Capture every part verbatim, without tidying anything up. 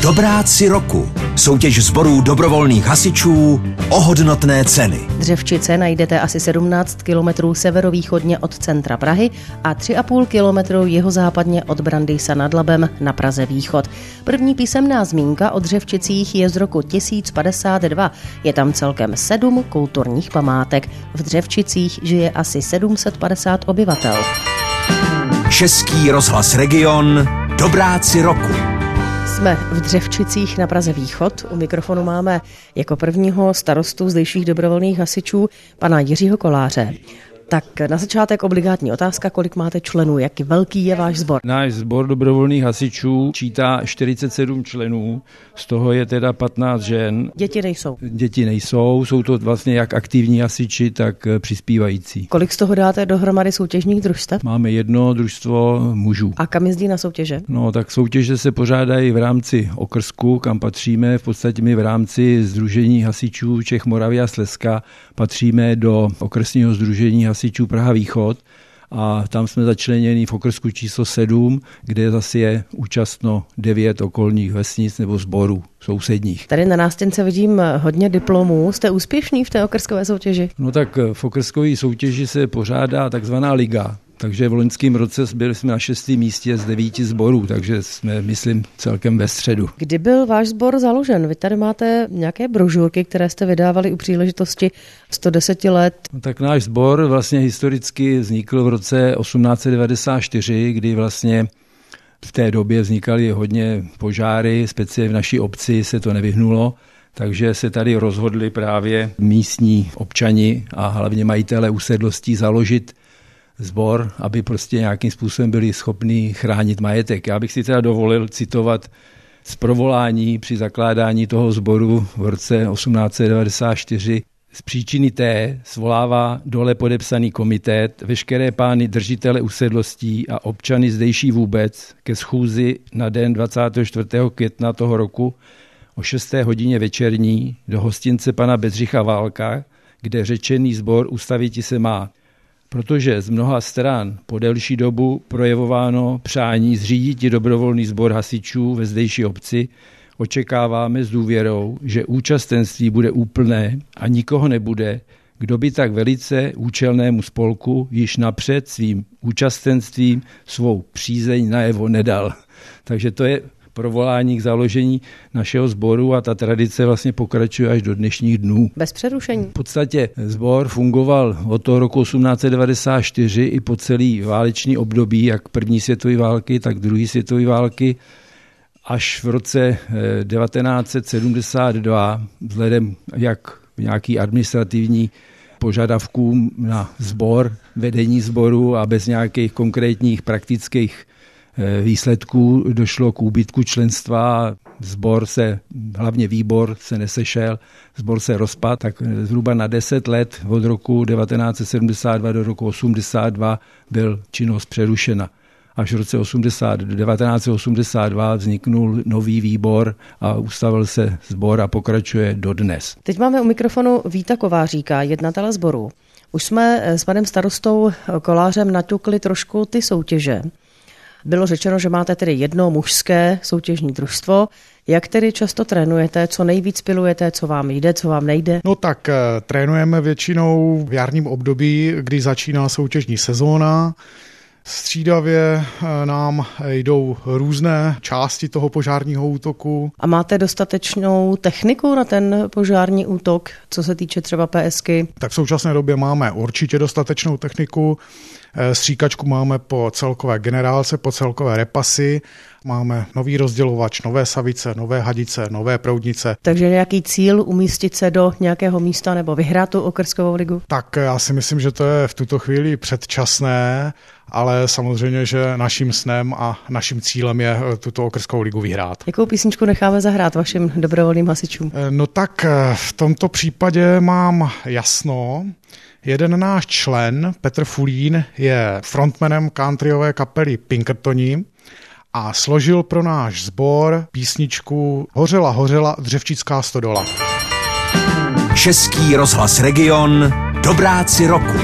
Dobráci roku. Soutěž sborů dobrovolných hasičů o hodnotné ceny. Dřevčice najdete asi sedmnáct kilometrů severovýchodně od centra Prahy a tři a půl kilometru jihozápadně od Brandýsa nad Labem na Praze východ. První písemná zmínka o Dřevčicích je z roku tisíc padesát dva. Je tam celkem sedm kulturních památek. V Dřevčicích žije asi sedm set padesát obyvatel. Český rozhlas Region. Dobráci roku. Jsme v Dřevčicích na Praze východ. U mikrofonu máme jako prvního starostu zdejších dobrovolných hasičů pana Jiřího Koláře. Tak na začátek obligátní otázka, kolik máte členů, jak velký je váš sbor? Náš sbor dobrovolných hasičů čítá čtyřicet sedm členů, z toho je teda patnáct žen. Děti nejsou? Děti nejsou, jsou to vlastně jak aktivní hasiči, tak přispívající. Kolik z toho dáte dohromady soutěžních družstev? Máme jedno družstvo mužů. A kam jezdí na soutěže? No tak soutěže se pořádají v rámci okrsku, kam patříme. V podstatě my v rámci Sdružení hasičů Čech, Moravy a Slezska patříme do okresního sdružení hasičů Praha východ a tam jsme začleněni v okrsku číslo sedm, kde zase je účastno devět okolních vesnic nebo sborů sousedních. Tady na nástěnce vidím hodně diplomů. Jste úspěšný v té okrskové soutěži? No tak v okrskové soutěži se pořádá takzvaná liga. Takže v loňském roce byli jsme na šestém místě z devíti sborů, takže jsme, myslím, celkem ve středu. Kdy byl váš sbor založen? Vy tady máte nějaké brožurky, které jste vydávali u příležitosti sto deset let. No, tak náš sbor vlastně historicky vznikl v roce osmnáct set devadesát čtyři, kdy vlastně v té době vznikaly hodně požáry, speciálně v naší obci se to nevyhnulo. Takže se tady rozhodli právě místní občani a hlavně majitelé usedlostí založit sbor, aby prostě nějakým způsobem byli schopni chránit majetek. Já bych si teda dovolil citovat z provolání při zakládání toho sboru v roce osmnáct set devadesát čtyři. Z příčiny té svolává dole podepsaný komitét veškeré pány držitele usedlostí a občany zdejší vůbec ke schůzi na den dvacátého čtvrtého května toho roku o šesté hodině večerní do hostince pana Bedřicha Válka, kde řečený sbor ustaviti se má. Protože z mnoha stran po delší dobu projevováno přání zřídit dobrovolný sbor hasičů ve zdejší obci, očekáváme s důvěrou, že účastenství bude úplné a nikoho nebude, kdo by tak velice účelnému spolku již napřed svým účastenstvím svou přízeň najevo nedal. Takže to je provolání k založení našeho sboru a ta tradice vlastně pokračuje až do dnešních dnů. Bez přerušení. V podstatě sbor fungoval od toho roku osmnáct set devadesát čtyři i po celý válečný období, jak první světové války, tak druhé světové války, až v roce devatenáct set sedmdesát dva, vzhledem jak nějaký administrativní požadavkům na sbor, vedení sboru a bez nějakých konkrétních praktických výsledků došlo k úbytku členstva, sbor se, hlavně výbor se nesešel, sbor se rozpadl, tak zhruba na deset let od roku devatenáct set sedmdesát dva do roku osmdesát dva byl činnost přerušena. Až v roce devatenáct set osmdesát dva vzniknul nový výbor a ustavil se sbor a pokračuje dodnes. Teď máme u mikrofonu Víta Kováříka, jednatele sboru. Už jsme s panem starostou Kolářem naťukli trošku ty soutěže. Bylo řečeno, že máte tedy jedno mužské soutěžní družstvo. Jak tedy často trénujete, co nejvíc pilujete, co vám jde, co vám nejde? No tak trénujeme většinou v jarním období, kdy začíná soutěžní sezóna. Střídavě nám jdou různé části toho požárního útoku. A máte dostatečnou techniku na ten požární útok, co se týče třeba PSky? Tak v současné době máme určitě dostatečnou techniku. Stříkačku máme po celkové generálce, po celkové repasy. Máme nový rozdělovač, nové savice, nové hadice, nové proudnice. Takže nějaký cíl umístit se do nějakého místa nebo vyhrát tu okrskovou ligu? Tak já si myslím, že to je v tuto chvíli předčasné, ale samozřejmě, že naším snem a naším cílem je tuto okrskovou ligu vyhrát. Jakou písničku necháme zahrát vašim dobrovolným hasičům? No tak v tomto případě mám jasno. Jeden náš člen, Petr Fulín, je frontmanem countryové kapely Pinkertoni a složil pro náš sbor písničku Hořela, hořela dřevčická stodola. Český rozhlas Region. Dobráci roku.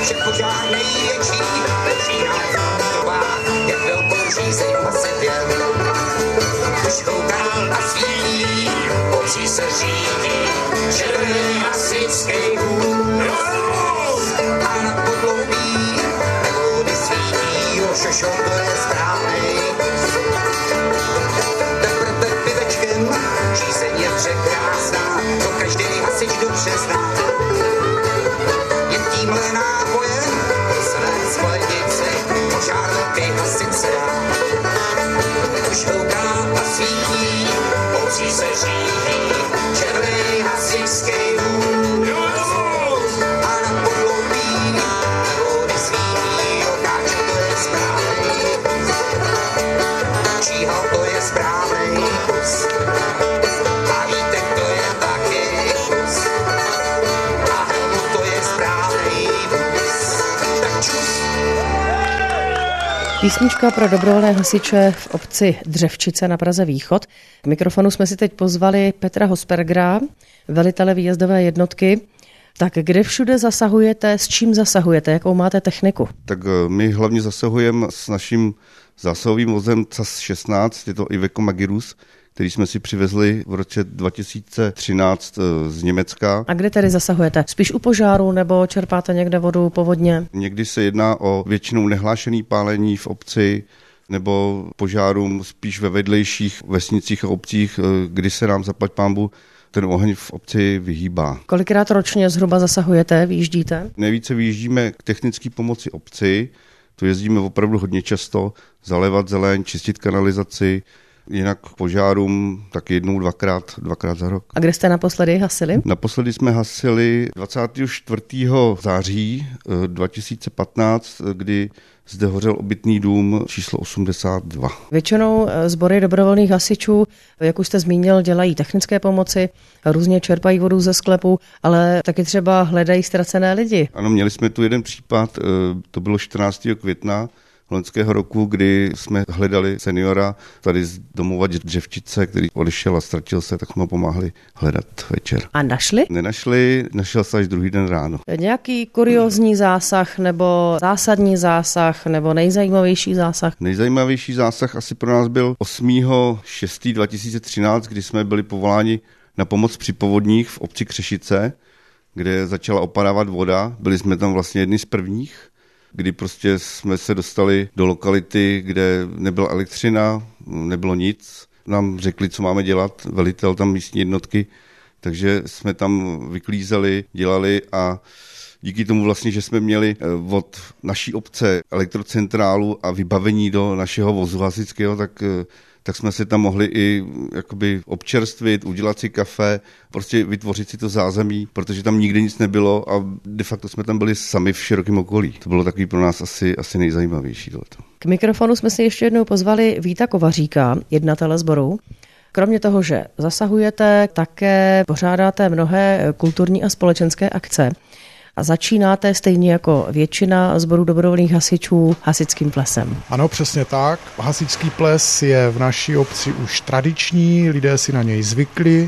že požár největší, začíná frontová, jak velkou žízeň hlaset jen. Už kouká a svítí, obří se řídí, červený hasičský vůz. A na podloubí nevody svítí, ošošou to je správnej. Teprve pivečkem, žízeň je překrásná, to každý hasič dobře zná. Jen tímhle nápojem své sklenici požár velký hasit se dá. Už houká a svítí, obří se řídí, červený hasičský vůz. A na podloubí nevody svítí, okáče to je správnej. Číhal to je správnej kus. A vítek to je taky kus. A helmu to je správnej vůz. Tak čus. Písnička pro dobrovolné hasiče v obci Dřevčice na Praze Východ. K mikrofonu jsme si teď pozvali Petra Hospergera, velitele výjezdové jednotky. Tak kde všude zasahujete, s čím zasahujete, jakou máte techniku? Tak my hlavně zasahujeme s naším zásahovým vozem C A S šestnáct, je to Iveco Magirus, který jsme si přivezli v roce dva tisíce třináct z Německa. A kde tedy zasahujete? Spíš u požáru nebo čerpáte někde vodu povodně? Někdy se jedná o většinou nehlášený pálení v obci nebo požárům spíš ve vedlejších vesnicích a obcích, kdy se nám zaplať pánbu ten oheň v obci vyhýbá. Kolikrát ročně zhruba zasahujete, vyjíždíte? Nejvíce vyjíždíme k technické pomoci obci, tu jezdíme opravdu hodně často, zalévat zeleň, čistit kanalizaci, jinak k požárům tak jednou, dvakrát, dvakrát za rok. A kde jste naposledy hasili? Naposledy jsme hasili dvacátého čtvrtého září dva tisíce patnáct, kdy zde hořel obytný dům číslo osmdesát dva. Většinou sbory dobrovolných hasičů, jak už jste zmínil, dělají technické pomoci, různě čerpají vodu ze sklepu, ale taky třeba hledají ztracené lidi. Ano, měli jsme tu jeden případ, to bylo čtrnáctého května loňského roku, kdy jsme hledali seniora tady z domova Dřevčice, který odešel a ztratil se, tak jsme ho pomáhali hledat večer. A našli? Nenašli, našel se až druhý den ráno. Nějaký kuriózní zásah nebo zásadní zásah nebo nejzajímavější zásah? Nejzajímavější zásah asi pro nás byl osmého šestého dva tisíce třináct, kdy jsme byli povoláni na pomoc při povodních v obci Křešice, kde začala opadávat voda. Byli jsme tam vlastně jedni z prvních, kdy prostě jsme se dostali do lokality, kde nebyla elektřina, nebylo nic. Nám řekli, co máme dělat, velitel tam místní jednotky, takže jsme tam vyklízeli, dělali a díky tomu vlastně, že jsme měli od naší obce elektrocentrálu a vybavení do našeho vozu hasičského, tak tak jsme si tam mohli i jakoby občerstvit, udělat si kafe, prostě vytvořit si to zázemí, protože tam nikdy nic nebylo a de facto jsme tam byli sami v širokém okolí. To bylo takový pro nás asi, asi nejzajímavější tohleto. K mikrofonu jsme si ještě jednou pozvali Víta Kovaříka, jednatele sboru. Kromě toho, že zasahujete, také pořádáte mnohé kulturní a společenské akce. A začínáte stejně jako většina sborů dobrovolných hasičů hasičským plesem. Ano, přesně tak. Hasičský ples je v naší obci už tradiční, lidé si na něj zvykli.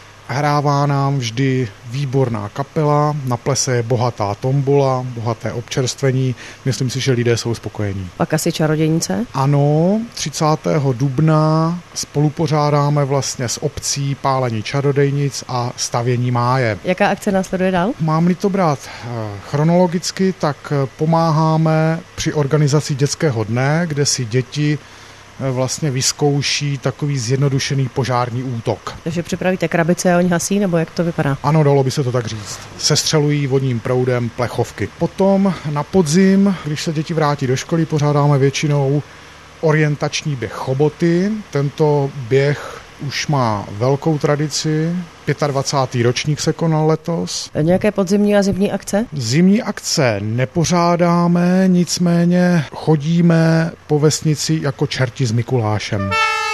Hrává nám vždy výborná kapela, na plese je bohatá tombola, bohaté občerstvení. Myslím si, že lidé jsou spokojení. Pak asi čarodějnice? Ano, třicátého dubna spolupořádáme vlastně s obcí pálení čarodějnic a stavění máje. Jaká akce následuje dál? Mám-li to brát chronologicky, tak pomáháme při organizaci dětského dne, kde si děti vlastně vyzkouší takový zjednodušený požární útok. Takže připravíte krabice a oni hasí, nebo jak to vypadá? Ano, dalo by se to tak říct. Sestřelují vodním proudem plechovky. Potom na podzim, když se děti vrátí do školy, pořádáme většinou orientační běh choboty. Tento běh už má velkou tradici. dvacátý pátý ročník se konal letos. Nějaké podzimní a zimní akce? Zimní akce nepořádáme, nicméně chodíme po vesnici jako čerti s Mikulášem.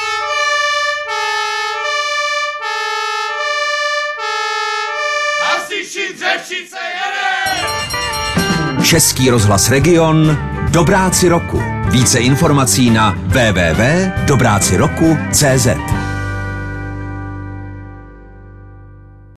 Hasiči Dřevčice jede! Český rozhlas Region Dobráci roku. Více informací na w w w tečka dobráci roku tečka cé zet.